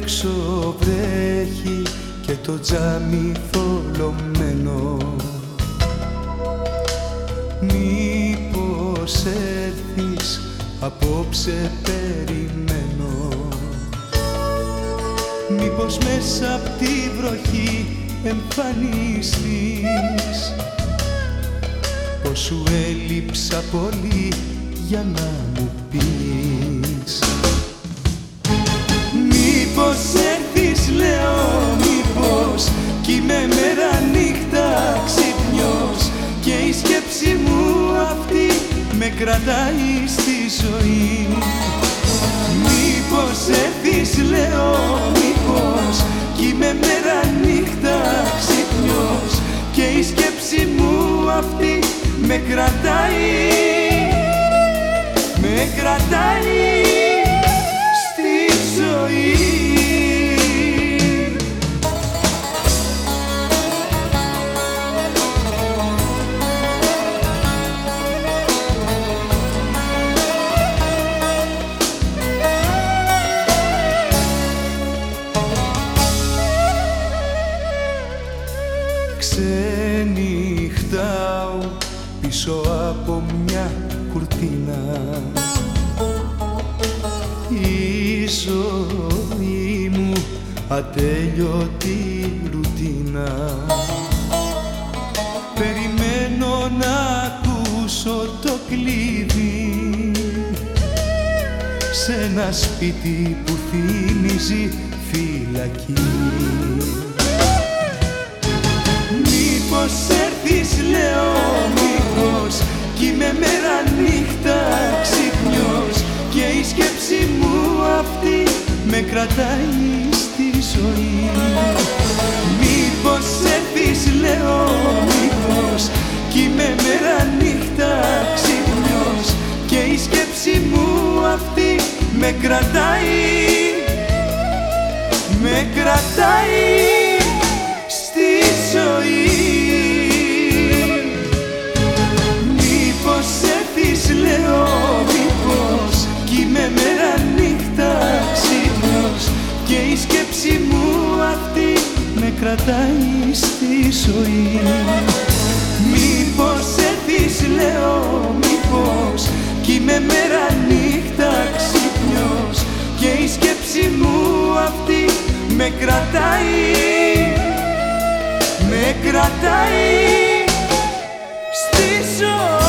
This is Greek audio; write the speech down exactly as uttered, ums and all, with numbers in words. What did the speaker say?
έξω βρέχει και το τζάμι θολωμένο. Μήπως έρθεις, απόψε περιμένω. Μήπως μέσα απ' τη βροχή εμφανιστείς, πως σου έλειψα πολύ για να μου πεις. Μήπως έρθεις λέω, μήπως κι είμαι μέρα νύχτα ξυπνιός και η σκέψη μου αυτή με κρατάει στη ζωή. Μήπως έρθεις λέω, μήπως κι είμαι μέρα νύχτα ξυπνιός και η σκέψη μου αυτή με κρατάει, με κρατάει στη ζωή. Ξενυχτάω πίσω από μια κουρτίνα. Η ζωή μου ατέλειωτη ρουτίνα. Περιμένω να ακούσω το κλειδί σε ένα σπίτι που θυμίζει φυλακή. Μήπως έρθεις λέω, μήπως κι είμαι μέρα νύχτα ξυπνιός και η σκέψη μου αυτή με κρατάει στη ζωή. Μήπως έρθεις λέω, μήπως κι είμαι μέρα νύχτα ξυπνιός και η σκέψη μου αυτή με κρατάει, με κρατάει στη ζωή. Μήπως έρθεις λέω, μήπως κι είμαι μέρα νύχτα ξύπνιος και η σκέψη μου αυτή με κρατάει στη ζωή. Μήπως έρθεις λέω, μήπως κι είμαι μέρα νύχτα ξύπνιος και η σκέψη μου αυτή με κρατάει, με κρατάει στη ζωή.